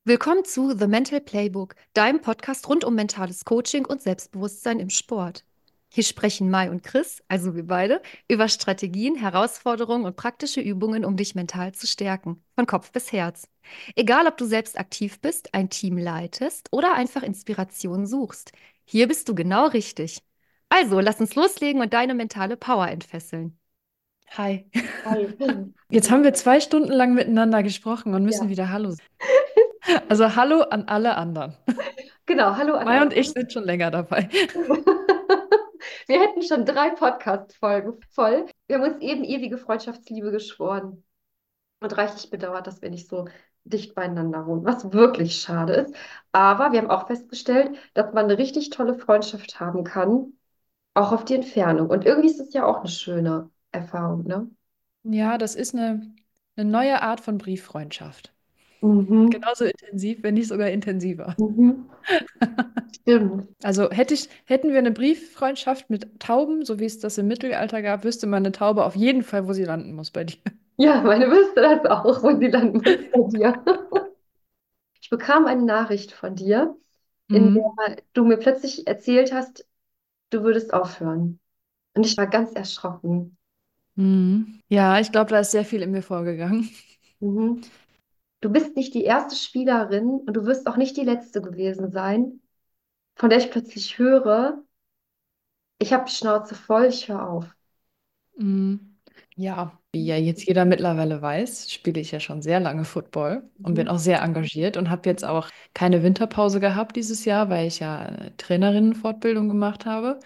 Willkommen zu The Mental Playbook, deinem Podcast rund um mentales Coaching und Selbstbewusstsein im Sport. Hier sprechen Mai und Chris, also wir beide, über Strategien, Herausforderungen und praktische Übungen, um dich mental zu stärken, von Kopf bis Herz. Egal, ob du selbst aktiv bist, ein Team leitest oder einfach Inspiration suchst, hier bist du genau richtig. Also, lass uns loslegen und deine mentale Power entfesseln. Hi. Hi. Jetzt haben wir 2 Stunden lang miteinander gesprochen und müssen Ja, wieder Hallo sagen. Also Hallo an alle anderen. genau. Hallo an Mai alle. und ich sind schon länger dabei. Wir hätten schon 3 Podcast-Folgen voll. Wir haben uns eben ewige Freundschaftsliebe geschworen und reichlich bedauert, dass wir nicht so dicht beieinander wohnen, was wirklich schade ist. Aber wir haben auch festgestellt, dass man eine richtig tolle Freundschaft haben kann, auch auf die Entfernung. Und irgendwie ist es ja auch eine schöne Erfahrung, ne? Ja, das ist eine neue Art von Brieffreundschaft. Mhm. Genauso intensiv, wenn nicht sogar intensiver. Mhm. Stimmt. Also hätten wir eine Brieffreundschaft mit Tauben, so wie es das im Mittelalter gab, wüsste man eine Taube auf jeden Fall, wo sie landen muss bei dir. Ja, meine wüsste das auch, wo sie landen muss bei dir. Ich bekam eine Nachricht von dir, in Mhm. der du mir plötzlich erzählt hast, du würdest aufhören. Und ich war ganz erschrocken. Mhm. Ja, ich glaube, da ist sehr viel in mir vorgegangen. Mhm. Du bist nicht die erste Spielerin und du wirst auch nicht die letzte gewesen sein, von der ich plötzlich höre, ich habe die Schnauze voll, ich höre auf. Mhm. Ja, wie ja jetzt jeder mittlerweile weiß, spiele ich ja schon sehr lange Football und bin Mhm. auch sehr engagiert und habe jetzt auch keine Winterpause gehabt dieses Jahr, weil ich ja Trainerinnenfortbildung gemacht habe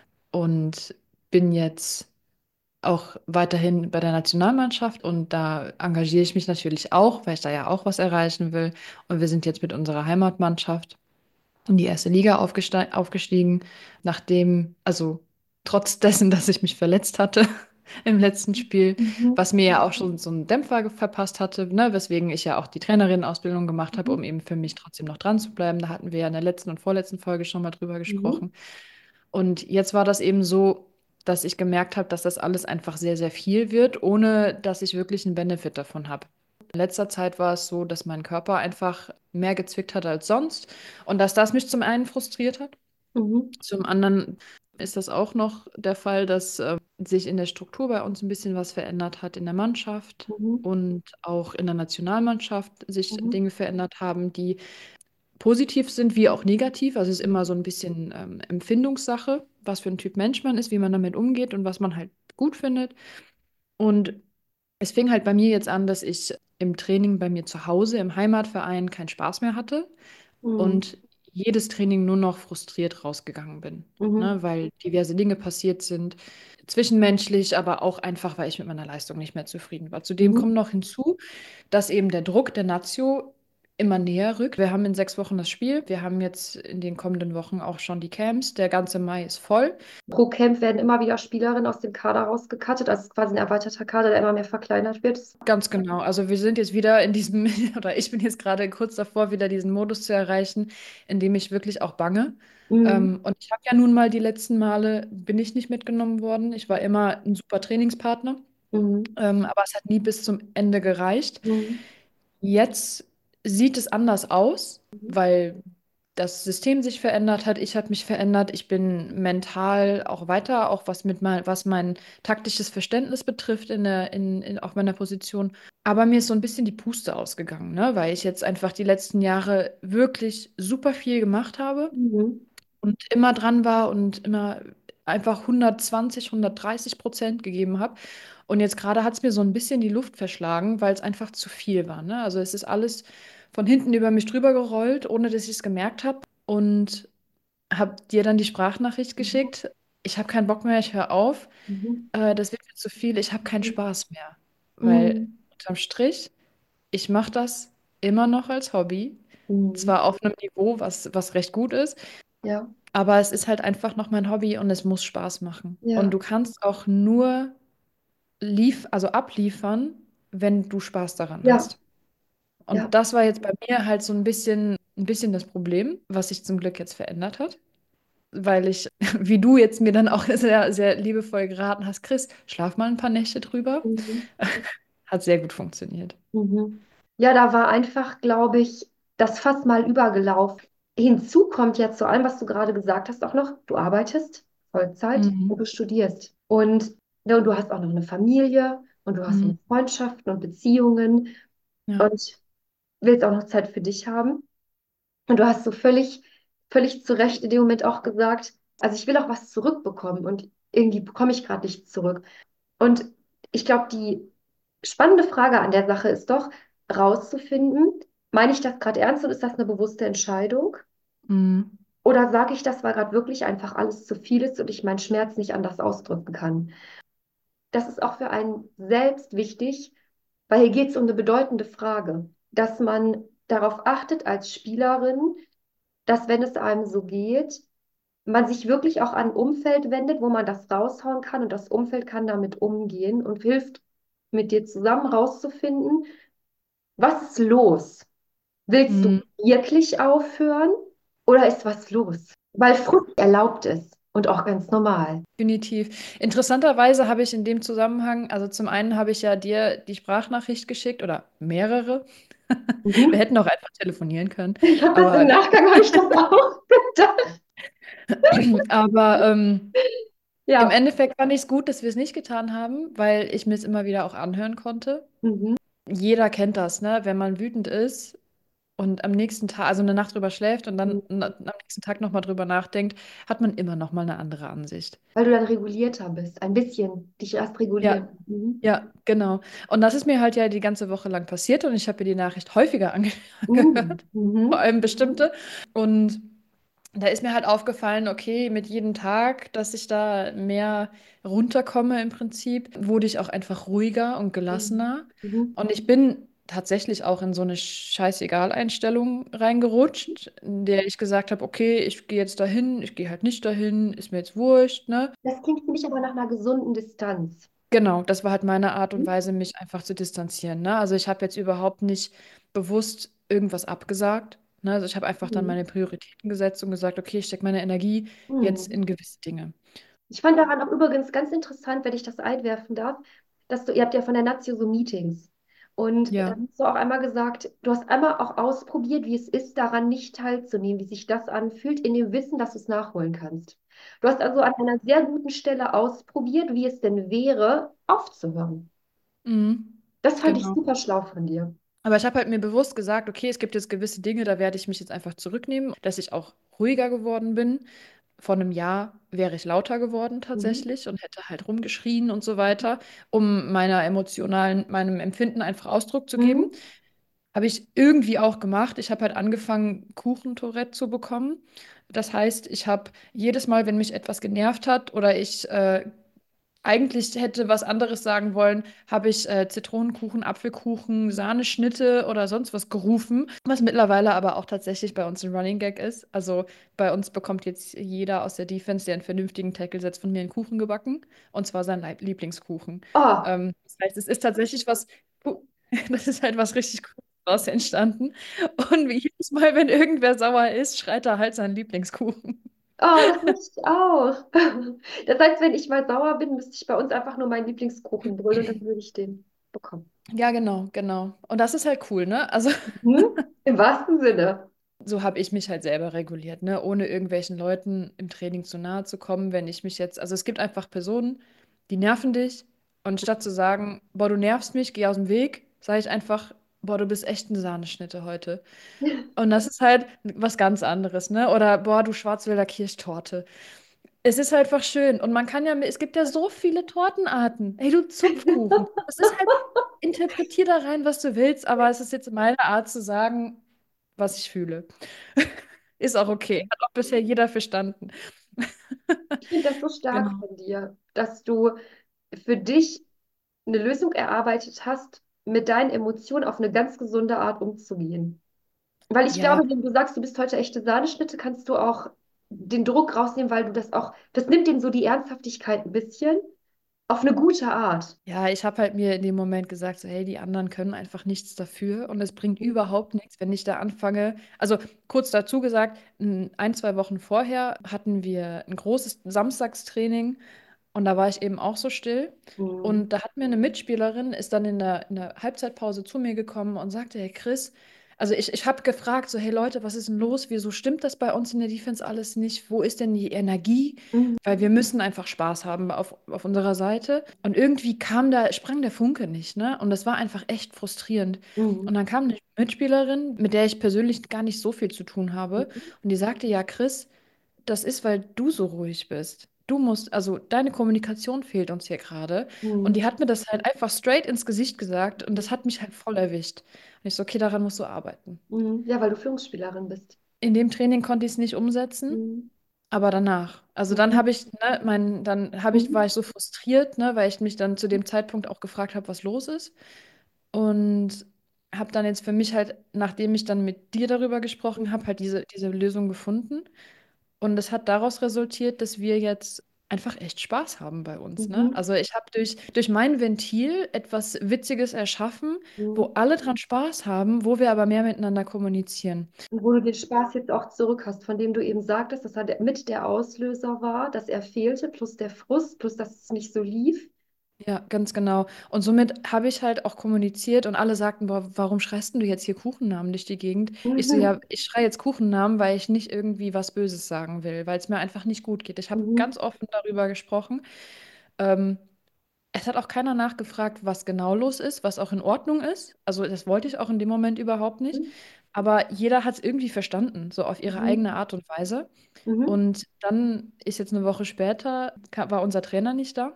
und bin jetzt auch weiterhin bei der Nationalmannschaft und da engagiere ich mich natürlich auch, weil ich da ja auch was erreichen will. Und wir sind jetzt mit unserer Heimatmannschaft in die erste Liga aufgestiegen, nachdem, also trotz dessen, dass ich mich verletzt hatte im letzten Spiel, Mhm. was mir ja auch schon so einen Dämpfer verpasst hatte, ne, weswegen ich ja auch die Trainerinnenausbildung gemacht habe, Mhm. um eben für mich trotzdem noch dran zu bleiben. Da hatten wir ja in der letzten und vorletzten Folge schon mal drüber Mhm. gesprochen. Und jetzt war das eben so, dass ich gemerkt habe, dass das alles einfach sehr, sehr viel wird, ohne dass ich wirklich einen Benefit davon habe. In letzter Zeit war es so, dass mein Körper einfach mehr gezwickt hat als sonst und dass das mich zum einen frustriert hat. Mhm. Zum anderen ist das auch noch der Fall, dass sich in der Struktur bei uns ein bisschen was verändert hat in der Mannschaft Mhm. und auch in der Nationalmannschaft sich Mhm. Dinge verändert haben, die positiv sind wie auch negativ. Also es ist immer so ein bisschen Empfindungssache, was für ein Typ Mensch man ist, wie man damit umgeht und was man halt gut findet. Und es fing halt bei mir jetzt an, dass ich im Training bei mir zu Hause im Heimatverein keinen Spaß mehr hatte Mhm. und jedes Training nur noch frustriert rausgegangen bin, Mhm. ne, weil diverse Dinge passiert sind, zwischenmenschlich, aber auch einfach, weil ich mit meiner Leistung nicht mehr zufrieden war. Zudem kommt Mhm. noch hinzu, dass eben der Druck der Nazio immer näher rückt. Wir haben in 6 Wochen das Spiel. Wir haben jetzt in den kommenden Wochen auch schon die Camps. Der ganze Mai ist voll. Pro Camp werden immer wieder Spielerinnen aus dem Kader rausgekattet. Also es ist quasi ein erweiterter Kader, der immer mehr verkleinert wird. Ganz genau. Also wir sind jetzt wieder in diesem, oder ich bin jetzt gerade kurz davor, wieder diesen Modus zu erreichen, in dem ich wirklich auch bange. Mhm. Und ich habe ja nun mal die letzten Male, bin ich nicht mitgenommen worden. Ich war immer ein super Trainingspartner, Mhm. aber es hat nie bis zum Ende gereicht. Mhm. Jetzt sieht es anders aus, weil das System sich verändert hat. Ich habe mich verändert. Ich bin mental auch weiter, auch was mein taktisches Verständnis betrifft auf meiner Position. Aber mir ist so ein bisschen die Puste ausgegangen, ne? Weil ich jetzt einfach die letzten Jahre wirklich super viel gemacht habe Mhm. und immer dran war und immer einfach 120, 130% gegeben habe. Und jetzt gerade hat es mir so ein bisschen die Luft verschlagen, weil es einfach zu viel war, ne? Also es ist alles von hinten über mich drüber gerollt, ohne dass ich es gemerkt habe. Und habe dir dann die Sprachnachricht Mhm. geschickt. Ich habe keinen Bock mehr, ich höre auf. Mhm. Das wird mir zu viel, ich habe keinen Spaß mehr. Weil Mhm. unterm Strich, ich mache das immer noch als Hobby. Mhm. Zwar auf einem Niveau, was recht gut ist, Ja, aber es ist halt einfach noch mein Hobby und es muss Spaß machen. Und ja, du kannst auch nur also abliefern, wenn du Spaß daran ja, hast. ja. Und das war jetzt bei mir halt so ein bisschen das Problem, was sich zum Glück jetzt verändert hat. Weil ich, wie du jetzt mir dann auch sehr, sehr liebevoll geraten hast, Chris, schlaf mal ein paar Nächte drüber. Mhm. Hat sehr gut funktioniert. Mhm. Ja, da war einfach, glaube ich, das Fass mal übergelaufen. Hinzu kommt ja zu allem, was du gerade gesagt hast, auch noch, du arbeitest Vollzeit und Mhm. du studierst. Und, ja, und du hast auch noch eine Familie und du hast noch Mhm. Freundschaften und Beziehungen Ja. und willst auch noch Zeit für dich haben. Und du hast so völlig zu Recht in dem Moment auch gesagt, also ich will auch was zurückbekommen und irgendwie bekomme ich gerade nichts zurück. Und ich glaube, die spannende Frage an der Sache ist doch, rauszufinden, meine ich das gerade ernst und ist das eine bewusste Entscheidung? Mhm. Oder sage ich das, weil gerade wirklich einfach alles zu viel ist und ich meinen Schmerz nicht anders ausdrücken kann? Das ist auch für einen selbst wichtig, weil hier geht es um eine bedeutende Frage, dass man darauf achtet als Spielerin, dass wenn es einem so geht, man sich wirklich auch an ein Umfeld wendet, wo man das raushauen kann und das Umfeld kann damit umgehen und hilft mit dir zusammen rauszufinden, was ist los? Willst du Mhm. wirklich aufhören oder ist was los? Weil Frust erlaubt ist und auch ganz normal. Definitiv. Interessanterweise habe ich in dem Zusammenhang, also zum einen habe ich ja dir die Sprachnachricht geschickt oder mehrere. Wir Mhm. hätten auch einfach telefonieren können. Ich habe das im Aber, Nachgang, habe ich das auch gedacht. aber im Ja. Endeffekt fand ich es gut, dass wir es nicht getan haben, weil ich mir es immer wieder auch anhören konnte. Mhm. Jeder kennt das, ne? Wenn man wütend ist und am nächsten Tag, also eine Nacht drüber schläft und dann am nächsten Tag nochmal drüber nachdenkt, hat man immer noch mal eine andere Ansicht. Weil du dann regulierter bist. Ein bisschen dich erst Ja, regulieren. Mhm. ja, genau. Und das ist mir halt ja die ganze Woche lang passiert und ich habe mir die Nachricht häufiger Mhm. angehört, vor Mhm. allem bestimmte. Und da ist mir halt aufgefallen, okay, mit jedem Tag, dass ich da mehr runterkomme im Prinzip, wurde ich auch einfach ruhiger und Mhm. gelassener. Mhm. Und ich bin tatsächlich auch in so eine Scheißegal-Einstellung reingerutscht, in der ich gesagt habe, okay, ich gehe jetzt dahin, ich gehe halt nicht dahin, ist mir jetzt wurscht, ne? Das klingt für mich aber nach einer gesunden Distanz. Genau, das war halt meine Art und Mhm. Weise, mich einfach zu distanzieren, ne? Also ich habe jetzt überhaupt nicht bewusst irgendwas abgesagt, ne? Also ich habe einfach dann Mhm. meine Prioritäten gesetzt und gesagt, okay, ich stecke meine Energie jetzt Mhm. in gewisse Dinge. Ich fand daran auch übrigens ganz interessant, wenn ich das einwerfen darf, dass ihr habt ja von der Nazio so Meetings. Und Ja. dann hast du auch einmal gesagt, du hast einmal auch ausprobiert, wie es ist, daran nicht teilzunehmen, wie sich das anfühlt, in dem Wissen, dass du es nachholen kannst. Du hast also an einer sehr guten Stelle ausprobiert, wie es denn wäre, aufzuhören. Mhm. Das fand ich Genau. super schlau von dir. Aber ich habe halt mir bewusst gesagt, okay, es gibt jetzt gewisse Dinge, da werde ich mich jetzt einfach zurücknehmen, dass ich auch ruhiger geworden bin. Vor einem Jahr wäre ich lauter geworden Mhm. tatsächlich und hätte halt rumgeschrien und so weiter, um meinem Empfinden einfach Ausdruck zu geben. Mhm. Habe ich irgendwie auch gemacht. Ich habe halt angefangen, Kuchentourette zu bekommen. Das heißt, ich habe jedes Mal, wenn mich etwas genervt hat oder ich eigentlich hätte was anderes sagen wollen, habe ich Zitronenkuchen, Apfelkuchen, Sahneschnitte oder sonst was gerufen, was mittlerweile aber auch tatsächlich bei uns ein Running Gag ist. Also bei uns bekommt jetzt jeder aus der Defense, der einen vernünftigen Tackle setzt, von mir einen Kuchen gebacken, und zwar seinen Lieblingskuchen. Oh, Das heißt, es ist tatsächlich was, das ist halt was richtig Cooles daraus entstanden. Und wie jedes Mal, wenn irgendwer sauer ist, schreit er halt seinen Lieblingskuchen. oh, das möchte ich auch. Das heißt, wenn ich mal sauer bin, müsste ich bei uns einfach nur meinen Lieblingskuchen brüllen und dann würde ich den bekommen. Ja, genau, genau. Und das ist halt cool, ne? Also Mhm. Im wahrsten Sinne. so habe ich mich halt selber reguliert, ne? Ohne irgendwelchen Leuten im Training zu nahe zu kommen, wenn ich mich jetzt, also es gibt einfach Personen, die nerven dich, und statt zu sagen, boah, du nervst mich, geh aus dem Weg, sage ich einfach, boah, du bist echt eine Sahneschnitte heute. Und das ist halt was ganz anderes, ne? Oder boah, du Schwarzwälder Kirschtorte. Es ist halt einfach schön. Und man kann ja, es gibt ja so viele Tortenarten. Hey, du Zupfkuchen. Das ist halt, interpretier da rein, was du willst, aber es ist jetzt meine Art zu sagen, was ich fühle. Ist auch okay. Hat auch bisher jeder verstanden. Ich finde das so stark Genau. von dir, dass du für dich eine Lösung erarbeitet hast, mit deinen Emotionen auf eine ganz gesunde Art umzugehen. Weil ich Ja, glaube, wenn du sagst, du bist heute echte Sahneschnitte, kannst du auch den Druck rausnehmen, weil du das auch, das nimmt denen so die Ernsthaftigkeit ein bisschen auf eine gute Art. ja, ich habe halt mir in dem Moment gesagt, so, hey, die anderen können einfach nichts dafür und es bringt überhaupt nichts, wenn ich da anfange. Also kurz dazu gesagt, ein, zwei Wochen vorher hatten wir ein großes Samstagstraining und da war ich eben auch so still. Mhm. Und da hat mir eine Mitspielerin, ist dann in der Halbzeitpause zu mir gekommen und sagte, hey Chris, Also ich habe gefragt, so, hey Leute, was ist denn los? Wieso stimmt das bei uns in der Defense alles nicht? Wo ist denn die Energie? Mhm. Weil wir müssen einfach Spaß haben auf unserer Seite. Und irgendwie sprang der Funke nicht, ne? Und das war einfach echt frustrierend. Und Mhm. dann kam eine Mitspielerin, mit der ich persönlich gar nicht so viel zu tun habe. Mhm. Und die sagte, ja, Chris, das ist, weil du so ruhig bist. Du musst, also deine Kommunikation fehlt uns hier gerade. Und die Mhm. hat mir das halt einfach straight ins Gesicht gesagt und das hat mich halt voll erwischt. Und ich so, okay, daran musst du arbeiten. Mhm. Ja, weil du Führungsspielerin bist. In dem Training konnte ich es nicht umsetzen, Mhm. aber danach. Also dann Mhm. habe ich, ne, war Mhm. ich so frustriert, ne, weil ich mich dann zu dem Zeitpunkt auch gefragt habe, was los ist. Und habe dann jetzt für mich halt, nachdem ich dann mit dir darüber gesprochen habe, halt diese Lösung gefunden. Und es hat daraus resultiert, dass wir jetzt einfach echt Spaß haben bei uns, ne? Mhm. Also ich habe durch mein Ventil etwas Witziges erschaffen, wo Mhm. alle dran Spaß haben, wo wir aber mehr miteinander kommunizieren. Und wo du den Spaß jetzt auch zurück hast, von dem du eben sagtest, dass er mit der Auslöser war, dass er fehlte, plus der Frust, plus dass es nicht so lief. Ja, ganz genau. Und somit habe ich halt auch kommuniziert und alle sagten, boah, warum schreist denn du jetzt hier Kuchennamen durch die Gegend? Ich so, Mhm. ja, ich schreie jetzt Kuchennamen, weil ich nicht irgendwie was Böses sagen will, weil es mir einfach nicht gut geht. Ich habe Mhm. ganz offen darüber gesprochen. Ähm, Es hat auch keiner nachgefragt, was genau los ist, was auch in Ordnung ist. Also das wollte ich auch in dem Moment überhaupt nicht. Aber jeder hat es irgendwie verstanden, so auf ihre Mhm. eigene Art und Weise. Mhm. Und dann ist jetzt eine Woche später, war unser Trainer nicht da.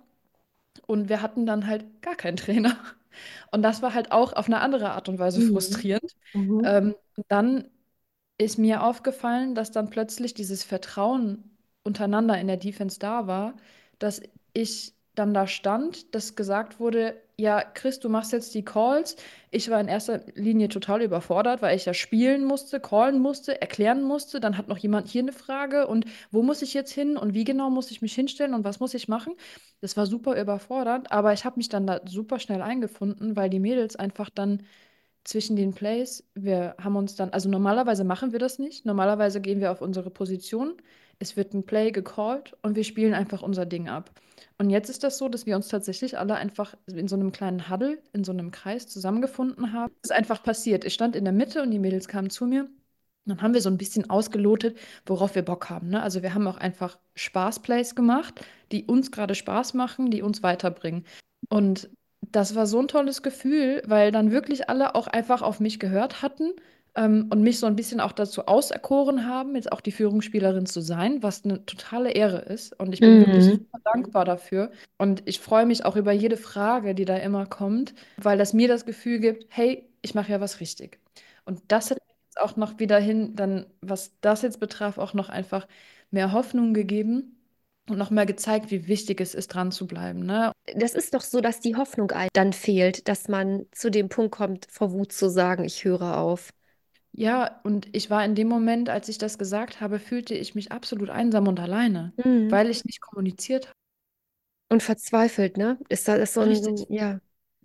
Und wir hatten dann halt gar keinen Trainer. Und das war halt auch auf eine andere Art und Weise Mhm. frustrierend. Mhm. Dann ist mir aufgefallen, dass dann plötzlich dieses Vertrauen untereinander in der Defense da war, dass ich dann da stand, dass gesagt wurde, ja, Chris, du machst jetzt die Calls. Ich war in erster Linie total überfordert, weil ich ja spielen musste, callen musste, erklären musste. Dann hat noch jemand hier eine Frage und wo muss ich jetzt hin und wie genau muss ich mich hinstellen und was muss ich machen? Das war super überfordernd, aber ich habe mich dann da super schnell eingefunden, weil die Mädels einfach dann zwischen den Plays, wir haben uns dann, also normalerweise machen wir das nicht. Normalerweise gehen wir auf unsere Position, es wird ein Play gecallt und wir spielen einfach unser Ding ab. Und jetzt ist das so, dass wir uns tatsächlich alle einfach in so einem kleinen Huddle, in so einem Kreis zusammengefunden haben. Das ist einfach passiert. Ich stand in der Mitte und die Mädels kamen zu mir. Dann haben wir so ein bisschen ausgelotet, worauf wir Bock haben. Ne? Also wir haben auch einfach Spaßplays gemacht, die uns gerade Spaß machen, die uns weiterbringen. Und das war so ein tolles Gefühl, weil dann wirklich alle auch einfach auf mich gehört hatten und mich so ein bisschen auch dazu auserkoren haben, jetzt auch die Führungsspielerin zu sein, was eine totale Ehre ist. Und ich bin wirklich Mhm. super dankbar dafür. Und ich freue mich auch über jede Frage, die da immer kommt, weil das mir das Gefühl gibt, hey, ich mache ja was richtig. Und das hat mir jetzt auch noch wieder hin, dann, was das jetzt betraf, auch noch einfach mehr Hoffnung gegeben. Und noch mal gezeigt, wie wichtig es ist, dran zu bleiben, ne? Das ist doch so, dass die Hoffnung einem dann fehlt, dass man zu dem Punkt kommt, vor Wut zu sagen, ich höre auf. Ja, und ich war in dem Moment, als ich das gesagt habe, fühlte ich mich absolut einsam und alleine, Mhm. weil ich nicht kommuniziert habe. Und verzweifelt, ne? Ist so Richtig. ja.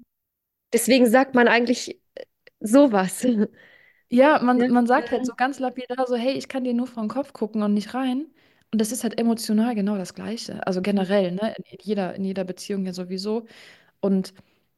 Deswegen sagt man eigentlich sowas. Ja, Ja. man sagt halt so Mhm. ganz lapidar so, hey, ich kann dir nur vor den Kopf gucken und nicht rein. Und das ist halt emotional genau das Gleiche. Also generell, ne? In jeder Beziehung ja sowieso. Und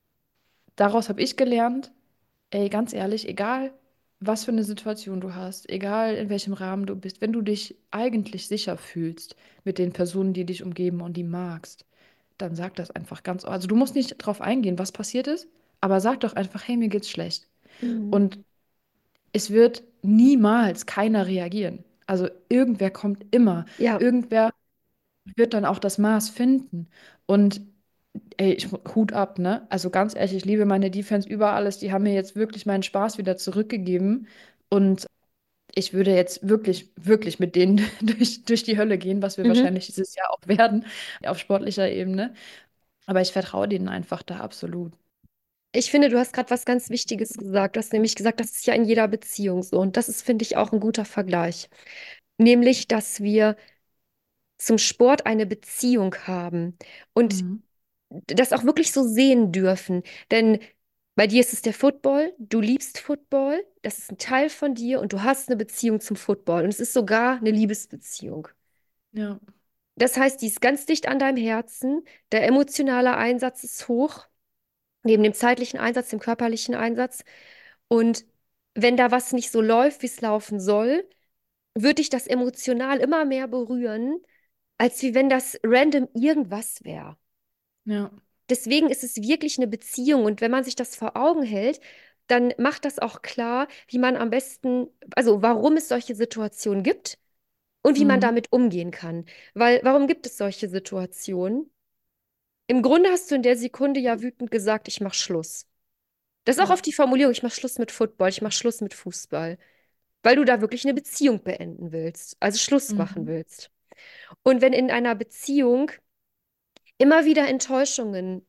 daraus habe ich gelernt, ey, ganz ehrlich, egal was für eine Situation du hast, egal in welchem Rahmen du bist, wenn du dich eigentlich sicher fühlst mit den Personen, die dich umgeben und die magst, dann sag das einfach ganz. Also du musst nicht drauf eingehen, was passiert ist, aber sag doch einfach, hey, mir geht's schlecht. Mhm. Und es wird niemals keiner reagieren. Also irgendwer kommt immer. Ja. Irgendwer wird dann auch das Maß finden. Und ey, Hut ab, ne? Also ganz ehrlich, ich liebe meine Defense über alles. Die haben mir jetzt wirklich meinen Spaß wieder zurückgegeben. Und ich würde jetzt wirklich, wirklich mit denen durch die Hölle gehen, was wir Mhm. wahrscheinlich dieses Jahr auch werden, auf sportlicher Ebene. Aber ich vertraue denen einfach da absolut. Ich finde, du hast gerade was ganz Wichtiges gesagt. Du hast nämlich gesagt, das ist ja in jeder Beziehung so. Und das ist, finde ich, auch ein guter Vergleich. Nämlich, dass wir zum Sport eine Beziehung haben und Mhm. das auch wirklich so sehen dürfen. Denn bei dir ist es der Football, du liebst Football, das ist ein Teil von dir und du hast eine Beziehung zum Football und es ist sogar eine Liebesbeziehung. Ja. Das heißt, die ist ganz dicht an deinem Herzen, der emotionale Einsatz ist hoch, neben dem zeitlichen Einsatz, dem körperlichen Einsatz. Und wenn da was nicht so läuft, wie es laufen soll, würde dich das emotional immer mehr berühren, als wie wenn das random irgendwas wäre. Ja. Deswegen ist es wirklich eine Beziehung. Und wenn man sich das vor Augen hält, dann macht das auch klar, wie man am besten, also warum es solche Situationen gibt und wie man Mhm. damit umgehen kann. Weil, warum gibt es solche Situationen? Im Grunde hast du in der Sekunde ja wütend gesagt, ich mach Schluss. Das ist auch Ja. auf die Formulierung, ich mach Schluss mit Football, ich mach Schluss mit Fußball, weil du da wirklich eine Beziehung beenden willst, also Schluss machen Mhm. willst. Und wenn in einer Beziehung immer wieder Enttäuschungen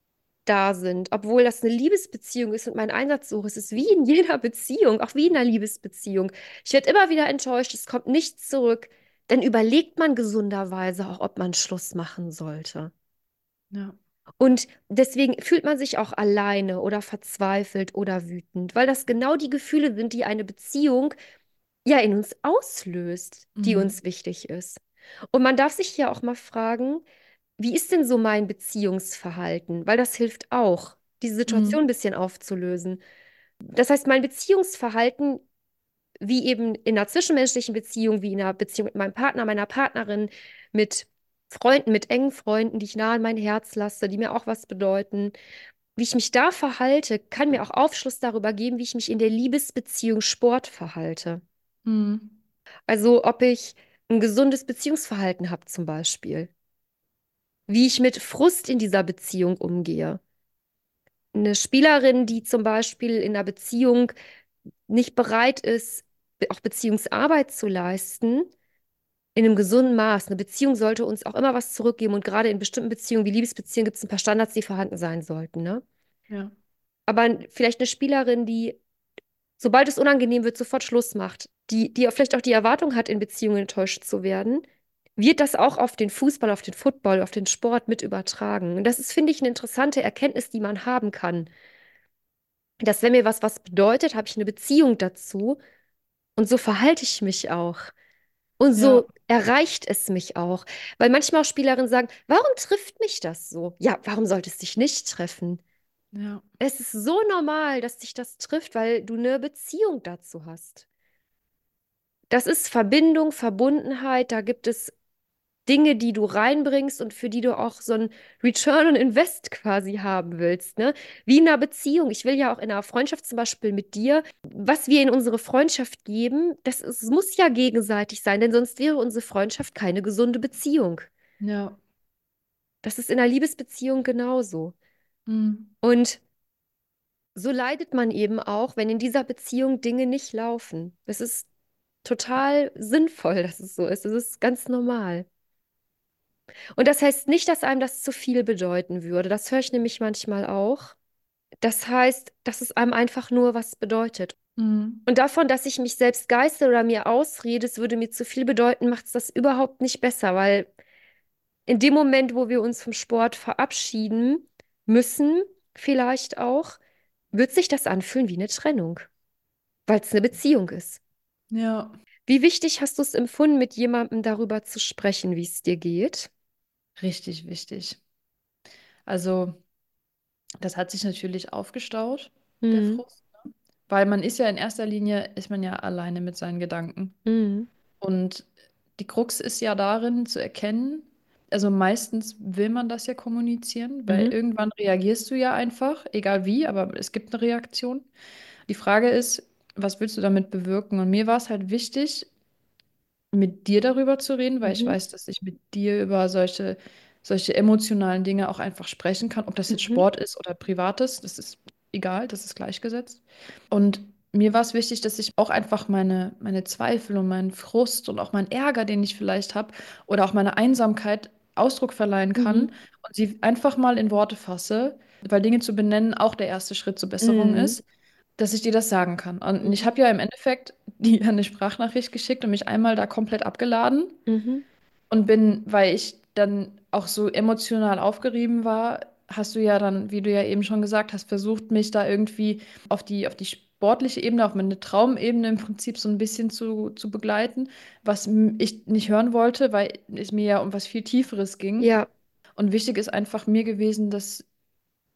da sind, obwohl das eine Liebesbeziehung ist und mein Einsatz so ist, es ist wie in jeder Beziehung, auch wie in einer Liebesbeziehung. Ich werde immer wieder enttäuscht, es kommt nichts zurück. Dann überlegt man gesunderweise auch, ob man Schluss machen sollte. Ja. Und deswegen fühlt man sich auch alleine oder verzweifelt oder wütend, weil das genau die Gefühle sind, die eine Beziehung ja in uns auslöst, die Mhm. uns wichtig ist. Und man darf sich hier auch mal fragen, wie ist denn so mein Beziehungsverhalten? Weil das hilft auch, diese Situation Mhm. ein bisschen aufzulösen. Das heißt, mein Beziehungsverhalten, wie eben in einer zwischenmenschlichen Beziehung, wie in einer Beziehung mit meinem Partner, meiner Partnerin, mit Freunden, mit engen Freunden, die ich nah an mein Herz lasse, die mir auch was bedeuten. Wie ich mich da verhalte, kann mir auch Aufschluss darüber geben, wie ich mich in der Liebesbeziehung Sport verhalte. Mhm. Also ob ich ein gesundes Beziehungsverhalten habe zum Beispiel. Wie ich mit Frust in dieser Beziehung umgehe. Eine Spielerin, die zum Beispiel in einer Beziehung nicht bereit ist, auch Beziehungsarbeit zu leisten, in einem gesunden Maß. Eine Beziehung sollte uns auch immer was zurückgeben und gerade in bestimmten Beziehungen wie Liebesbeziehungen gibt es ein paar Standards, die vorhanden sein sollten, ne? Ja. Aber vielleicht eine Spielerin, die, sobald es unangenehm wird, sofort Schluss macht, die vielleicht auch die Erwartung hat, in Beziehungen enttäuscht zu werden, wird das auch auf den Fußball, auf den Football, auf den Sport mit übertragen. Und das ist, finde ich, eine interessante Erkenntnis, die man haben kann. Dass wenn mir was bedeutet, habe ich eine Beziehung dazu und so verhalte ich mich auch. Und Ja. so erreicht es mich auch. Weil manchmal auch Spielerinnen sagen, warum trifft mich das so? Ja, warum sollte es dich nicht treffen? Ja. Es ist so normal, dass dich das trifft, weil du eine Beziehung dazu hast. Das ist Verbindung, Verbundenheit. Da gibt es Dinge, die du reinbringst und für die du auch so ein Return on Invest quasi haben willst, ne? Wie in einer Beziehung. Ich will ja auch in einer Freundschaft zum Beispiel mit dir, was wir in unsere Freundschaft geben, muss ja gegenseitig sein, denn sonst wäre unsere Freundschaft keine gesunde Beziehung. Ja. Das ist in einer Liebesbeziehung genauso. Mhm. Und so leidet man eben auch, wenn in dieser Beziehung Dinge nicht laufen. Es ist total sinnvoll, dass es so ist. Es ist ganz normal. Und das heißt nicht, dass einem das zu viel bedeuten würde. Das höre ich nämlich manchmal auch. Das heißt, dass es einem einfach nur was bedeutet. Mhm. Und davon, dass ich mich selbst geißel oder mir ausrede, es würde mir zu viel bedeuten, macht es das überhaupt nicht besser, weil in dem Moment, wo wir uns vom Sport verabschieden müssen, vielleicht auch, wird sich das anfühlen wie eine Trennung, weil es eine Beziehung ist. Ja. Wie wichtig hast du es empfunden, mit jemandem darüber zu sprechen, wie es dir geht? Richtig wichtig. Also, das hat sich natürlich aufgestaut, der Mhm. Frust. Weil man ist ja in erster Linie, ist man ja alleine mit seinen Gedanken. Mhm. Und die Krux ist ja darin zu erkennen, also meistens will man das ja kommunizieren, weil Mhm. irgendwann reagierst du ja einfach, egal wie, aber es gibt eine Reaktion. Die Frage ist, was willst du damit bewirken? Und mir war es halt wichtig, mit dir darüber zu reden, weil ich Mhm. weiß, dass ich mit dir über solche emotionalen Dinge auch einfach sprechen kann. Ob das jetzt Mhm. Sport ist oder Privates, das ist egal, das ist gleichgesetzt. Und mir war es wichtig, dass ich auch einfach meine Zweifel und meinen Frust und auch meinen Ärger, den ich vielleicht habe, oder auch meine Einsamkeit Ausdruck verleihen kann Mhm. und sie einfach mal in Worte fasse, weil Dinge zu benennen auch der erste Schritt zur Besserung Mhm. ist, dass ich dir das sagen kann. Und ich Mhm. habe ja im Endeffekt dir eine Sprachnachricht geschickt und mich einmal da komplett abgeladen Mhm. und bin, weil ich dann auch so emotional aufgerieben war, hast du ja dann, wie du ja eben schon gesagt hast, versucht, mich da irgendwie auf die sportliche Ebene, auf meine Traumebene im Prinzip so ein bisschen zu begleiten, was ich nicht hören wollte, weil es mir ja um was viel Tieferes ging. Ja. Und wichtig ist einfach mir gewesen, dass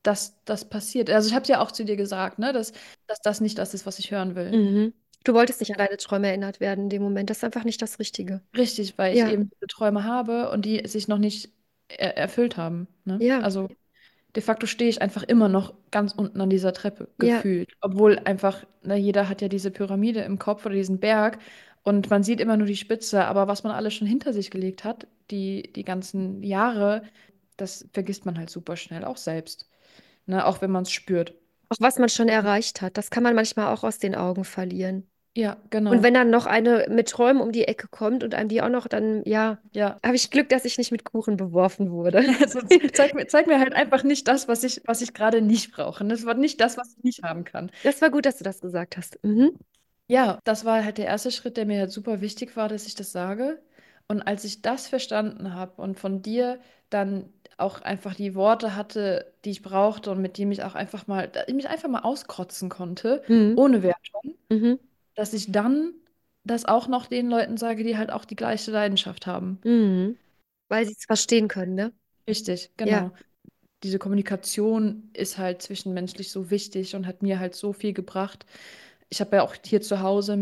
dass das passiert. Also ich habe es ja auch zu dir gesagt, ne, dass das nicht das ist, was ich hören will. Mhm. Du wolltest nicht an deine Träume erinnert werden in dem Moment. Das ist einfach nicht das Richtige. Richtig, weil ich Ja, eben diese Träume habe und die sich noch nicht erfüllt haben. Ne? ja, Also de facto stehe ich einfach immer noch ganz unten an dieser Treppe ja. gefühlt. Obwohl einfach, ne, jeder hat ja diese Pyramide im Kopf oder diesen Berg und man sieht immer nur die Spitze, aber was man alles schon hinter sich gelegt hat, die ganzen Jahre, das vergisst man halt super schnell, auch selbst. Ne? Auch wenn man es spürt. Auch was man schon erreicht hat, das kann man manchmal auch aus den Augen verlieren. Ja, Und genau. wenn dann noch eine mit Träumen um die Ecke kommt und einem die auch noch, dann, ja, Ja. habe ich Glück, dass ich nicht mit Kuchen beworfen wurde. Also zeig mir halt einfach nicht das, was ich gerade nicht brauche. Das war nicht das, was ich nicht haben kann. Das war gut, dass du das gesagt hast. Mhm. Ja, das war halt der erste Schritt, der mir halt super wichtig war, dass ich das sage. Und als ich das verstanden habe und von dir dann auch einfach die Worte hatte, die ich brauchte und mit denen ich mich einfach mal auskotzen konnte, Mhm. ohne Wertung, Mhm. dass ich dann das auch noch den Leuten sage, die halt auch die gleiche Leidenschaft haben. Mhm. Weil sie es verstehen können, ne? Richtig, Ja. genau. Diese Kommunikation ist halt zwischenmenschlich so wichtig und hat mir halt so viel gebracht. Ich habe ja auch hier zu Hause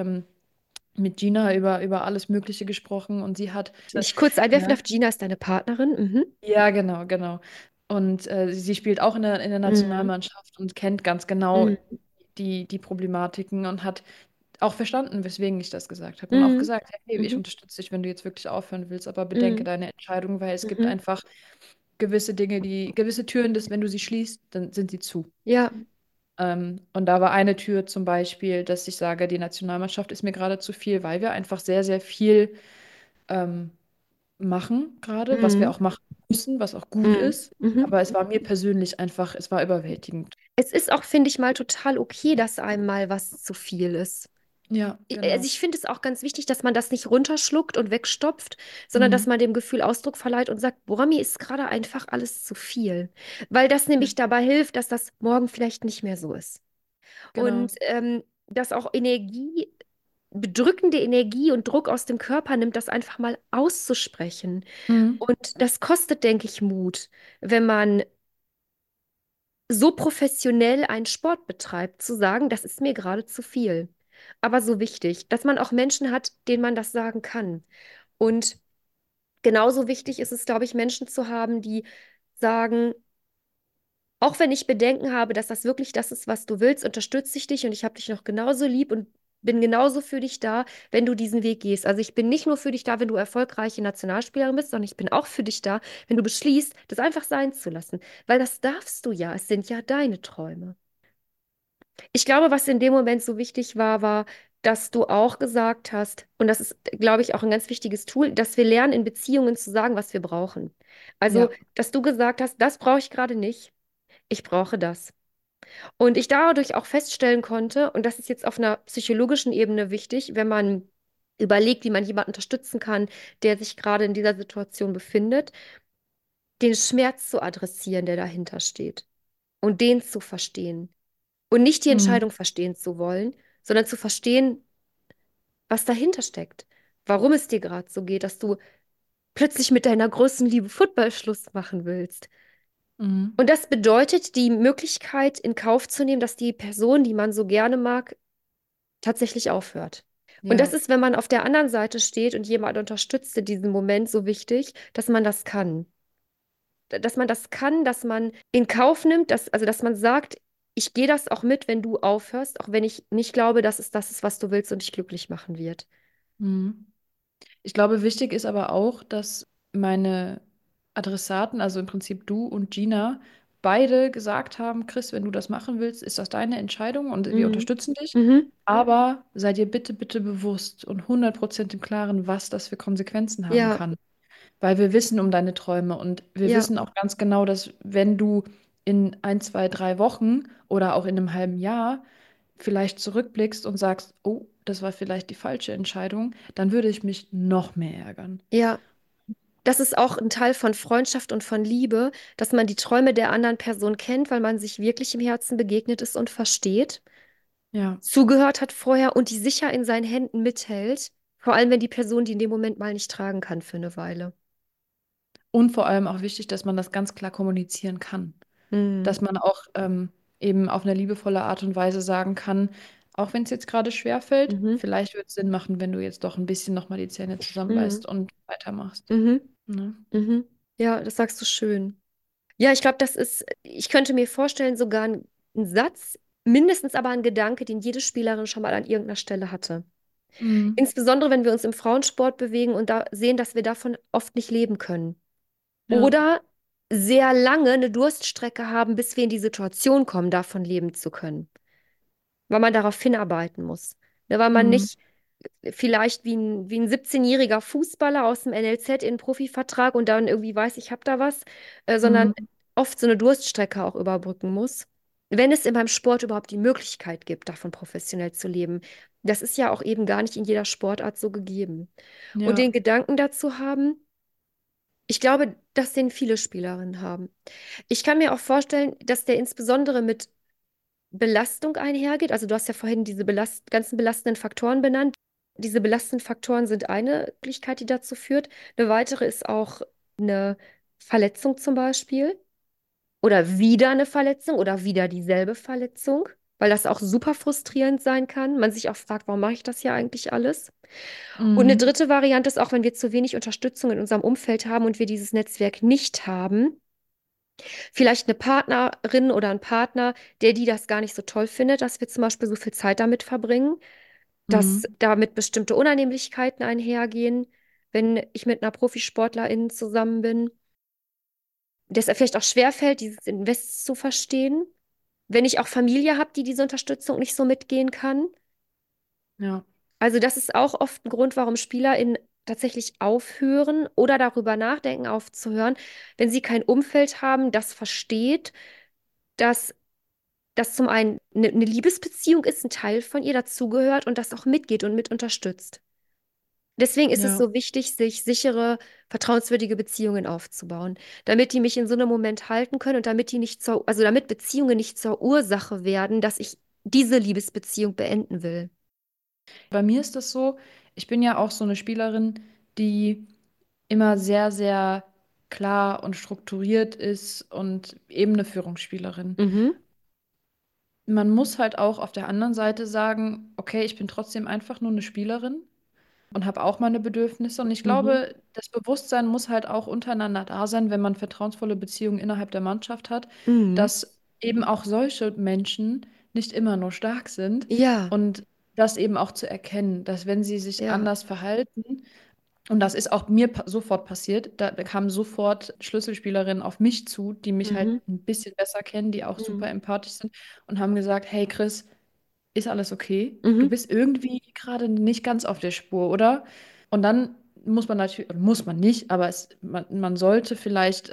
mit Gina über alles Mögliche gesprochen und sie hat, Wenn ich kurz einwerfen ne? darf, Gina ist deine Partnerin. Mhm. Ja, genau, genau. Und sie spielt auch in der Mhm. Nationalmannschaft und kennt ganz genau Mhm. die Problematiken und hat auch verstanden, weswegen ich das gesagt habe. Und auch Mhm. gesagt, hey, ich Mhm. unterstütze dich, wenn du jetzt wirklich aufhören willst, aber bedenke Mhm. deine Entscheidung, weil es gibt Mhm. einfach gewisse Dinge, gewisse Türen, wenn du sie schließt, dann sind sie zu. Ja. Und da war eine Tür zum Beispiel, dass ich sage, die Nationalmannschaft ist mir gerade zu viel, weil wir einfach sehr, sehr viel ähm, machen gerade, was wir Mhm. auch machen müssen, was auch gut Mhm. ist. Mhm. Aber es war mir persönlich einfach, es war überwältigend. Es ist auch, finde ich, mal total okay, dass einem mal was zu viel ist. Ja, Also genau. ich finde es auch ganz wichtig, dass man das nicht runterschluckt und wegstopft, sondern dass Mhm. man dem Gefühl Ausdruck verleiht und sagt, boah, mir ist gerade einfach alles zu viel. Weil das Ja, nämlich dabei hilft, dass das morgen vielleicht nicht mehr so ist. Und genau. dass auch Energie, bedrückende Energie und Druck aus dem Körper nimmt, das einfach mal auszusprechen. Mhm. Und das kostet, denke ich, Mut, wenn man so professionell einen Sport betreibt, zu sagen, das ist mir gerade zu viel. Aber so wichtig, dass man auch Menschen hat, denen man das sagen kann. Und genauso wichtig ist es, glaube ich, Menschen zu haben, die sagen, auch wenn ich Bedenken habe, dass das wirklich das ist, was du willst, unterstütze ich dich und ich habe dich noch genauso lieb und bin genauso für dich da, wenn du diesen Weg gehst. Also ich bin nicht nur für dich da, wenn du erfolgreiche Nationalspielerin bist, sondern ich bin auch für dich da, wenn du beschließt, das einfach sein zu lassen. Weil das darfst du ja. Es sind ja deine Träume. Ich glaube, was in dem Moment so wichtig war, war, dass du auch gesagt hast, und das ist, glaube ich, auch ein ganz wichtiges Tool, dass wir lernen, in Beziehungen zu sagen, was wir brauchen. Also, Ja. dass du gesagt hast, das brauche ich gerade nicht, ich brauche das. Und ich dadurch auch feststellen konnte, und das ist jetzt auf einer psychologischen Ebene wichtig, wenn man überlegt, wie man jemanden unterstützen kann, der sich gerade in dieser Situation befindet, den Schmerz zu adressieren, der dahinter steht und den zu verstehen. Und nicht die Mhm. Entscheidung verstehen zu wollen, sondern zu verstehen, was dahinter steckt. Warum es dir gerade so geht, dass du plötzlich mit deiner großen Liebe Football Schluss machen willst. Mhm. Und das bedeutet, die Möglichkeit in Kauf zu nehmen, dass die Person, die man so gerne mag, tatsächlich aufhört. Und das Ja. ist, wenn man auf der anderen Seite steht und jemand unterstützt in diesem Moment so wichtig, dass man das kann. Dass man das kann, dass man in Kauf nimmt, also dass man sagt, ich gehe das auch mit, wenn du aufhörst, auch wenn ich nicht glaube, dass es das ist, was du willst und dich glücklich machen wird. Mhm. Ich glaube, wichtig ist aber auch, dass meine Adressaten, also im Prinzip du und Gina, beide gesagt haben, Chris, wenn du das machen willst, ist das deine Entscheidung und wir Mhm. unterstützen dich. Mhm. Aber sei dir bitte, bitte bewusst und 100% im Klaren, was das für Konsequenzen haben Ja, kann. Weil wir wissen um deine Träume und wir ja, wissen auch ganz genau, dass wenn du in ein, zwei, 3 Wochen oder auch in einem halben Jahr vielleicht zurückblickst und sagst, oh, das war vielleicht die falsche Entscheidung, dann würde ich mich noch mehr ärgern. ja. Das ist auch ein Teil von Freundschaft und von Liebe, dass man die Träume der anderen Person kennt, weil man sich wirklich im Herzen begegnet ist und versteht, Ja. zugehört hat vorher und die sicher in seinen Händen mithält. Vor allem, wenn die Person die in dem Moment mal nicht tragen kann für eine Weile. Und vor allem auch wichtig, dass man das ganz klar kommunizieren kann. dass Mhm. man auch eben auf eine liebevolle Art und Weise sagen kann, auch wenn es jetzt gerade schwer fällt, Mhm. vielleicht wird es Sinn machen, wenn du jetzt doch ein bisschen nochmal die Zähne Mhm. zusammenbeißt und weitermachst. Mhm. Ne? Mhm. Ja, das sagst du schön. Ja, ich glaube, ich könnte mir vorstellen, sogar ein Satz, mindestens aber ein Gedanke, den jede Spielerin schon mal an irgendeiner Stelle hatte. Mhm. Insbesondere, wenn wir uns im Frauensport bewegen und da sehen, dass wir davon oft nicht leben können. Ja. Oder sehr lange eine Durststrecke haben, bis wir in die Situation kommen, davon leben zu können. Weil man darauf hinarbeiten muss. Ne, weil man Mhm. nicht vielleicht wie ein 17-jähriger Fußballer aus dem NLZ in einen Profivertrag und dann irgendwie weiß, ich habe da was, sondern Mhm. oft so eine Durststrecke auch überbrücken muss, wenn es in meinem Sport überhaupt die Möglichkeit gibt, davon professionell zu leben. Das ist ja auch eben gar nicht in jeder Sportart so gegeben. Und Ja. den Gedanken dazu haben, ich glaube, dass den viele Spielerinnen haben. Ich kann mir auch vorstellen, dass der insbesondere mit Belastung einhergeht. Also du hast ja vorhin diese ganzen belastenden Faktoren benannt. Diese belastenden Faktoren sind eine Möglichkeit, die dazu führt. Eine weitere ist auch eine Verletzung zum Beispiel oder wieder eine Verletzung oder wieder dieselbe Verletzung, weil das auch super frustrierend sein kann. Man sich auch fragt, warum mache ich das hier eigentlich alles? Und eine Mhm. dritte Variante ist auch, wenn wir zu wenig Unterstützung in unserem Umfeld haben und wir dieses Netzwerk nicht haben, vielleicht eine Partnerin oder ein Partner, die das gar nicht so toll findet, dass wir zum Beispiel so viel Zeit damit verbringen, dass Mhm. damit bestimmte Unannehmlichkeiten einhergehen, wenn ich mit einer Profisportlerin zusammen bin, dass es vielleicht auch schwerfällt, dieses Invest zu verstehen, wenn ich auch Familie habe, die diese Unterstützung nicht so mitgehen kann. Ja. Also das ist auch oft ein Grund, warum SpielerInnen tatsächlich aufhören oder darüber nachdenken, aufzuhören, wenn sie kein Umfeld haben, das versteht, dass das zum einen eine Liebesbeziehung ist, ein Teil von ihr dazugehört und das auch mitgeht und mit unterstützt. Deswegen ist es Ja. so wichtig, sich sichere, vertrauenswürdige Beziehungen aufzubauen, damit die mich in so einem Moment halten können und damit also damit Beziehungen nicht zur Ursache werden, dass ich diese Liebesbeziehung beenden will. Bei mir ist das so, ich bin ja auch so eine Spielerin, die immer sehr, sehr klar und strukturiert ist und eben eine Führungsspielerin. Mhm. Man muss halt auch auf der anderen Seite sagen, okay, ich bin trotzdem einfach nur eine Spielerin und habe auch meine Bedürfnisse. Und ich Mhm. glaube, das Bewusstsein muss halt auch untereinander da sein, wenn man vertrauensvolle Beziehungen innerhalb der Mannschaft hat, Mhm. dass eben auch solche Menschen nicht immer nur stark sind Ja, und das eben auch zu erkennen, dass wenn sie sich ja. anders verhalten, und das ist auch mir sofort passiert. Da kamen sofort Schlüsselspielerinnen auf mich zu, die mich halt Mhm. ein bisschen besser kennen, die auch super Mhm. empathisch sind und haben gesagt, hey Chris, ist alles okay? Du Mhm. bist irgendwie gerade nicht ganz auf der Spur, oder? Und dann muss man natürlich, oder muss man nicht, aber man sollte vielleicht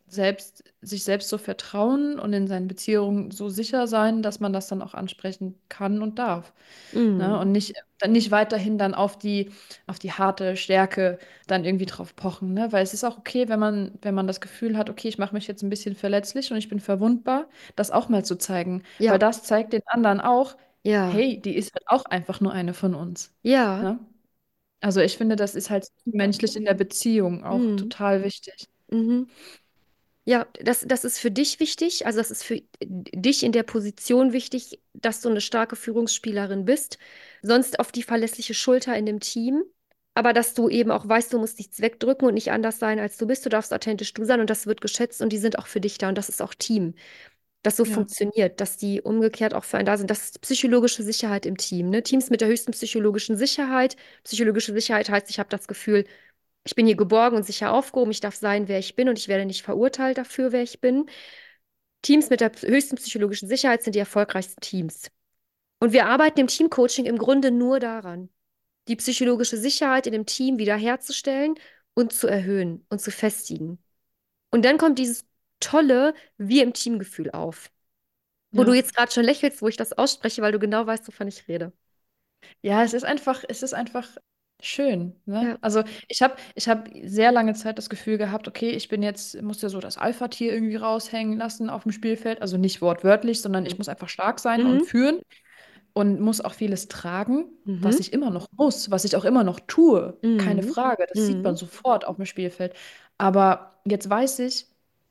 sich selbst so vertrauen und in seinen Beziehungen so sicher sein, dass man das dann auch ansprechen kann und darf. Ne? Mhm. Und dann nicht weiterhin dann auf die harte Stärke dann irgendwie drauf pochen. Ne? Weil es ist auch okay, wenn man das Gefühl hat, okay, ich mache mich jetzt ein bisschen verletzlich und ich bin verwundbar, das auch mal zu zeigen. Weil Ja, das zeigt den anderen auch, ja, hey, die ist halt auch einfach nur eine von uns. ja. Ne? Also ich finde, das ist halt menschlich in der Beziehung auch Mhm. total wichtig. Mhm. Ja, das ist für dich wichtig, also das ist für dich in der Position wichtig, dass du eine starke Führungsspielerin bist, sonst auf die verlässliche Schulter in dem Team, aber dass du eben auch weißt, du musst nichts wegdrücken und nicht anders sein, als du bist, du darfst authentisch du sein und das wird geschätzt und die sind auch für dich da und das ist auch Team, das so Ja, funktioniert, dass die umgekehrt auch für einen da sind. Das ist psychologische Sicherheit im Team, ne? Teams mit der höchsten psychologischen Sicherheit. Psychologische Sicherheit heißt, ich habe das Gefühl, ich bin hier geborgen und sicher aufgehoben. Ich darf sein, wer ich bin und ich werde nicht verurteilt dafür, wer ich bin. Teams mit der höchsten psychologischen Sicherheit sind die erfolgreichsten Teams. Und wir arbeiten im Teamcoaching im Grunde nur daran, die psychologische Sicherheit in dem Team wiederherzustellen und zu erhöhen und zu festigen. Und dann kommt dieses tolle Wir im Teamgefühl auf, wo du ja. jetzt gerade schon lächelst, wo ich das ausspreche, weil du genau weißt, wovon ich rede. Ja, es ist einfach schön, ne? Ja. Also ich hab sehr lange Zeit das Gefühl gehabt, okay, ich bin jetzt, muss ja so das Alpha-Tier irgendwie raushängen lassen auf dem Spielfeld. Also nicht wortwörtlich, sondern ich muss einfach stark sein und Mhm. führen und muss auch vieles tragen, was Mhm. ich immer noch muss, was ich auch immer noch tue. Keine Mhm. Frage, das sieht man Mhm. sofort auf dem Spielfeld. Aber jetzt weiß ich,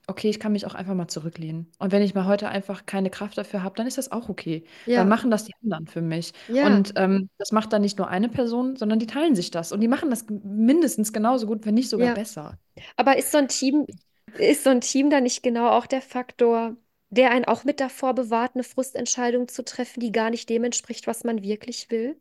okay, ich kann mich auch einfach mal zurücklehnen. Und wenn ich mal heute einfach keine Kraft dafür habe, dann ist das auch okay. Dann Ja, machen das die anderen für mich. ja, Und das macht dann nicht nur eine Person, sondern die teilen sich das. Und die machen das mindestens genauso gut, wenn nicht sogar ja. besser. Aber ist so ein Team dann nicht genau auch der Faktor, der einen auch mit davor bewahrt, eine Frustentscheidung zu treffen, die gar nicht dem entspricht, was man wirklich will?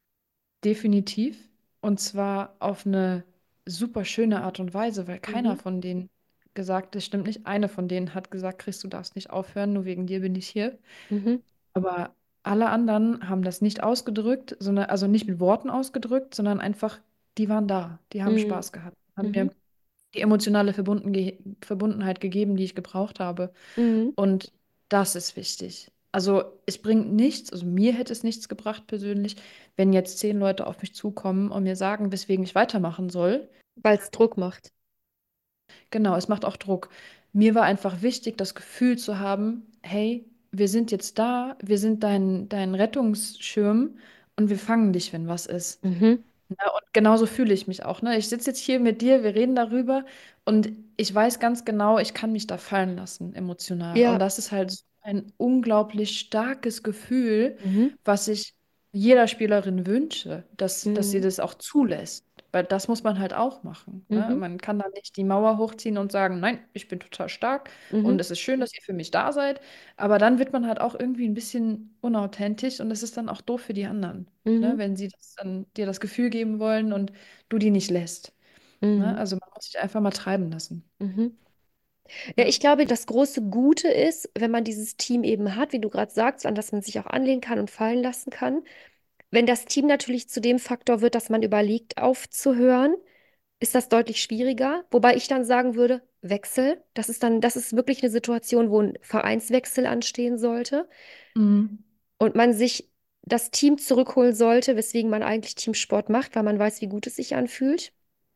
Definitiv. Und zwar auf eine super schöne Art und Weise, weil keiner Mhm. von denen gesagt, das stimmt nicht, eine von denen hat gesagt, Chris, du darfst nicht aufhören, nur wegen dir bin ich hier. Mhm. Aber alle anderen haben das nicht ausgedrückt, sondern, also nicht mit Worten ausgedrückt, sondern einfach, die waren da, die haben Mhm. Spaß gehabt, haben mir Mhm. die emotionale Verbundenheit gegeben, die ich gebraucht habe. Mhm. Und das ist wichtig. Also es bringt nichts, also mir hätte es nichts gebracht persönlich, wenn jetzt 10 Leute auf mich zukommen und mir sagen, weswegen ich weitermachen soll. Weil es Druck macht. Genau, es macht auch Druck. Mir war einfach wichtig, das Gefühl zu haben, hey, wir sind jetzt da, wir sind dein Rettungsschirm und wir fangen dich, wenn was ist. Mhm. Ja, und genauso fühle ich mich auch, ne? Ich sitze jetzt hier mit dir, wir reden darüber und ich weiß ganz genau, ich kann mich da fallen lassen, emotional. Und Ja. das ist halt so ein unglaublich starkes Gefühl, Mhm. was ich jeder Spielerin wünsche, dass sie Mhm. das auch zulässt. Weil das muss man halt auch machen, ne? Mhm. Man kann da nicht die Mauer hochziehen und sagen, nein, ich bin total stark und Mhm. es ist schön, dass ihr für mich da seid. Aber dann wird man halt auch irgendwie ein bisschen unauthentisch und es ist dann auch doof für die anderen, ne? Mhm. Wenn sie das dann, dir das Gefühl geben wollen und du die nicht lässt. Ne? Mhm. Also man muss sich einfach mal treiben lassen. Mhm. Ja, Ja. ich glaube, das große Gute ist, wenn man dieses Team eben hat, wie du gerade sagst, an das man sich auch anlehnen kann und fallen lassen kann. Wenn das Team natürlich zu dem Faktor wird, dass man überlegt, aufzuhören, ist das deutlich schwieriger. Wobei ich dann sagen würde, Wechsel. Das ist wirklich eine Situation, wo ein Vereinswechsel anstehen sollte Mhm. und man sich das Team zurückholen sollte, weswegen man eigentlich Teamsport macht, weil man weiß, wie gut es sich anfühlt.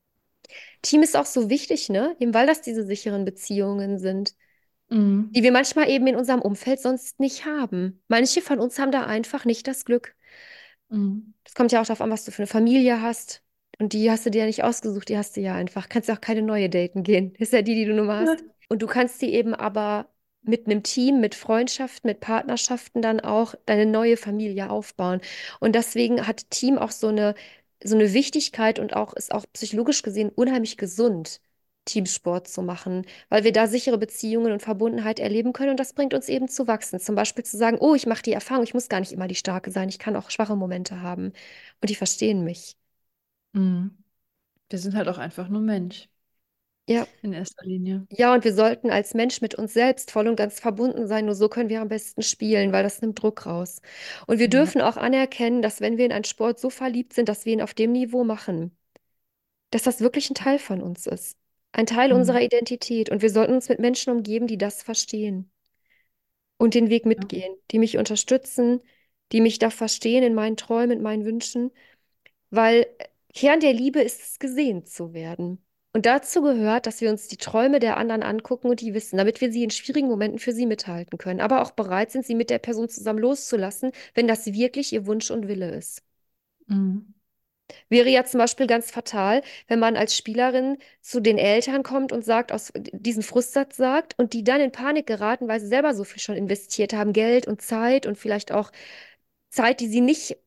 Team ist auch so wichtig, ne? Eben weil das diese sicheren Beziehungen sind, die Mhm. wir manchmal eben in unserem Umfeld sonst nicht haben. Manche von uns haben da einfach nicht das Glück. Mhm. Das kommt ja auch darauf an, was du für eine Familie hast. Und die hast du dir ja nicht ausgesucht, die hast du ja einfach. Kannst ja auch keine neue daten gehen. Ist ja die, die du nun mal hast. Und du kannst die eben aber mit einem Team, mit Freundschaften, mit Partnerschaften dann auch deine neue Familie aufbauen. Und deswegen hat Team auch so eine Wichtigkeit und auch ist auch psychologisch gesehen unheimlich gesund, Teamsport zu machen, weil wir da sichere Beziehungen und Verbundenheit erleben können. Und das bringt uns eben zu wachsen. Zum Beispiel zu sagen, oh, ich mache die Erfahrung, ich muss gar nicht immer die Starke sein, ich kann auch schwache Momente haben. Und die verstehen mich. Mhm. Wir sind halt auch einfach nur Mensch Ja. in erster Linie. Ja, und wir sollten als Mensch mit uns selbst voll und ganz verbunden sein. Nur so können wir am besten spielen, weil das nimmt Druck raus. Und wir Ja. dürfen auch anerkennen, dass wenn wir in einen Sport so verliebt sind, dass wir ihn auf dem Niveau machen, dass das wirklich ein Teil von uns ist. Ein Teil Mhm. unserer Identität. Und wir sollten uns mit Menschen umgeben, die das verstehen und den Weg Ja. mitgehen, die mich unterstützen, die mich da verstehen in meinen Träumen, in meinen Wünschen. Weil Kern der Liebe ist es, gesehen zu werden. Und dazu gehört, dass wir uns die Träume der anderen angucken und die wissen, damit wir sie in schwierigen Momenten für sie mithalten können, aber auch bereit sind, sie mit der Person zusammen loszulassen, wenn das wirklich ihr Wunsch und Wille ist. Mhm. Wäre ja zum Beispiel ganz fatal, wenn man als Spielerin zu den Eltern kommt und sagt, diesen Frustsatz sagt und die dann in Panik geraten, weil sie selber so viel schon investiert haben, Geld und Zeit und vielleicht auch Zeit, die sie nicht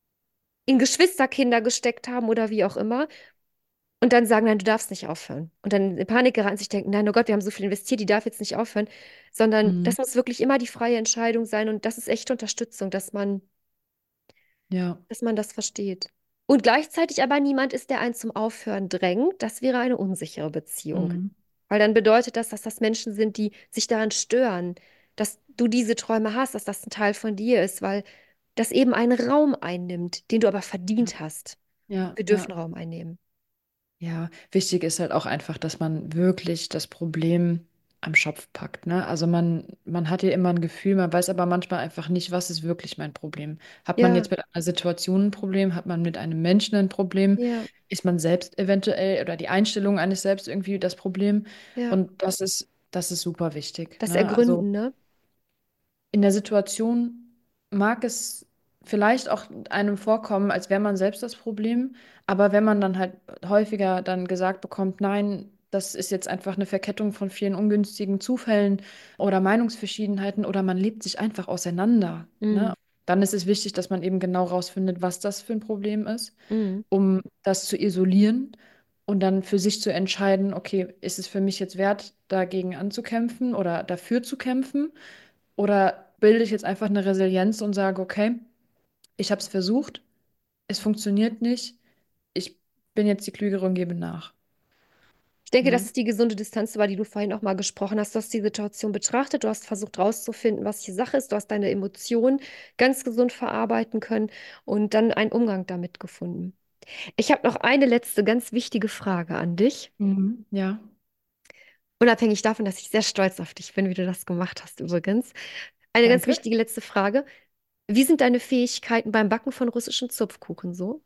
in Geschwisterkinder gesteckt haben oder wie auch immer. Und dann sagen, nein, du darfst nicht aufhören. Und dann in Panik geraten, sich denken, nein, oh Gott, wir haben so viel investiert, die darf jetzt nicht aufhören. Sondern Mhm. das muss wirklich immer die freie Entscheidung sein. Und das ist echte Unterstützung, Ja. dass man das versteht. Und gleichzeitig aber niemand ist, der einen zum Aufhören drängt. Das wäre eine unsichere Beziehung. Mhm. Weil dann bedeutet das, dass das Menschen sind, die sich daran stören, dass du diese Träume hast, dass das ein Teil von dir ist, weil das eben einen Raum einnimmt, den du aber Ja. verdient hast. Ja. Wir dürfen Ja. Raum einnehmen. Ja, wichtig ist halt auch einfach, dass man wirklich das Problem am Schopf packt, ne? Also man hat ja immer ein Gefühl, man weiß aber manchmal einfach nicht, was ist wirklich mein Problem. Hat man Ja, jetzt mit einer Situation ein Problem? Hat man mit einem Menschen ein Problem? ja, Ist man selbst eventuell oder die Einstellung eines selbst irgendwie das Problem? ja. Und das ist super wichtig, Das ne? Also Ergründen, ne? in der Situation mag es vielleicht auch einem vorkommen, als wäre man selbst das Problem, aber wenn man dann halt häufiger dann gesagt bekommt, nein, das ist jetzt einfach eine Verkettung von vielen ungünstigen Zufällen oder Meinungsverschiedenheiten oder man lebt sich einfach auseinander, Mm, ne? Dann ist es wichtig, dass man eben genau rausfindet, was das für ein Problem ist, mm. um das zu isolieren und dann für sich zu entscheiden, okay, ist es für mich jetzt wert, dagegen anzukämpfen oder dafür zu kämpfen? Oder bilde ich jetzt einfach eine Resilienz und sage, okay, ich habe es versucht, es funktioniert nicht, ich bin jetzt die Klügere und gebe nach. Ich denke, das Ne? ist die gesunde Distanz, über die du vorhin auch mal gesprochen hast. Du hast die Situation betrachtet, du hast versucht rauszufinden, was hier Sache ist, du hast deine Emotionen ganz gesund verarbeiten können und dann einen Umgang damit gefunden. Ich habe noch eine letzte ganz wichtige Frage an dich, Mhm. Ja, unabhängig davon, dass ich sehr stolz auf dich bin, wie du das gemacht hast übrigens. Eine ganz danke. wichtige letzte Frage. Wie sind deine Fähigkeiten beim Backen von russischen Zupfkuchen so?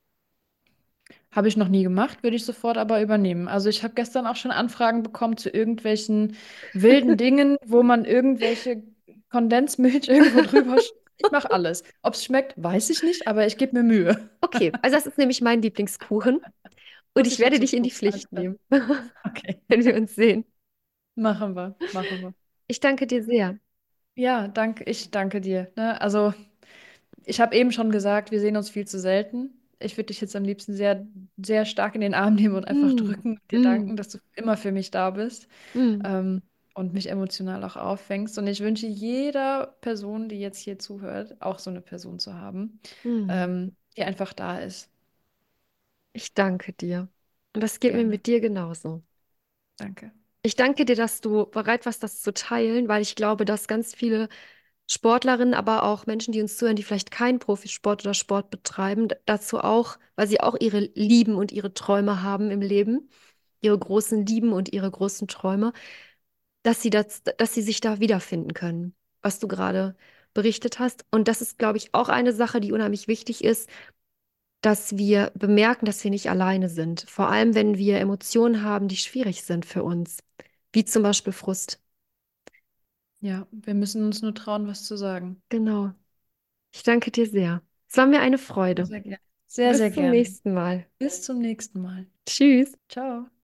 Habe ich noch nie gemacht, würde ich sofort aber übernehmen. Also ich habe gestern auch schon Anfragen bekommen zu irgendwelchen wilden Dingen, wo man irgendwelche Kondensmilch irgendwo drüber schüttet. Ich mache alles. Ob es schmeckt, weiß ich nicht, aber ich gebe mir Mühe. Okay, also das ist nämlich mein Lieblingskuchen und ich Russischer werde dich in die Zupfkuchen, alles Pflicht klar. nehmen, Okay, wenn wir uns sehen. machen wir, machen wir. Ich danke dir sehr. Ja, danke, ich danke dir. Ne? Also ich habe eben schon gesagt, wir sehen uns viel zu selten. Ich würde dich jetzt am liebsten sehr, sehr stark in den Arm nehmen und einfach Mm, drücken und dir mm, danken, dass du immer für mich da bist. mm, ähm, und mich emotional auch auffängst. Und ich wünsche jeder Person, die jetzt hier zuhört, auch so eine Person zu haben, mm. die einfach da ist. Ich danke dir. Und das geht mir Gerne. mit dir genauso. Danke. Ich danke dir, dass du bereit warst, das zu teilen, weil ich glaube, dass ganz viele Sportlerinnen, aber auch Menschen, die uns zuhören, die vielleicht keinen Profisport oder Sport betreiben, dazu auch, weil sie auch ihre Lieben und ihre Träume haben im Leben, ihre großen Lieben und ihre großen Träume, dass sie sich da wiederfinden können, was du gerade berichtet hast. Und das ist, glaube ich, auch eine Sache, die unheimlich wichtig ist, dass wir bemerken, dass wir nicht alleine sind. Vor allem, wenn wir Emotionen haben, die schwierig sind für uns, wie zum Beispiel Frust. Ja, wir müssen uns nur trauen, was zu sagen. Genau. Ich danke dir sehr. Es war mir eine Freude. Sehr gerne. Sehr, sehr Bis zum gerne. nächsten Mal. Bis zum nächsten Mal. Tschüss. Ciao.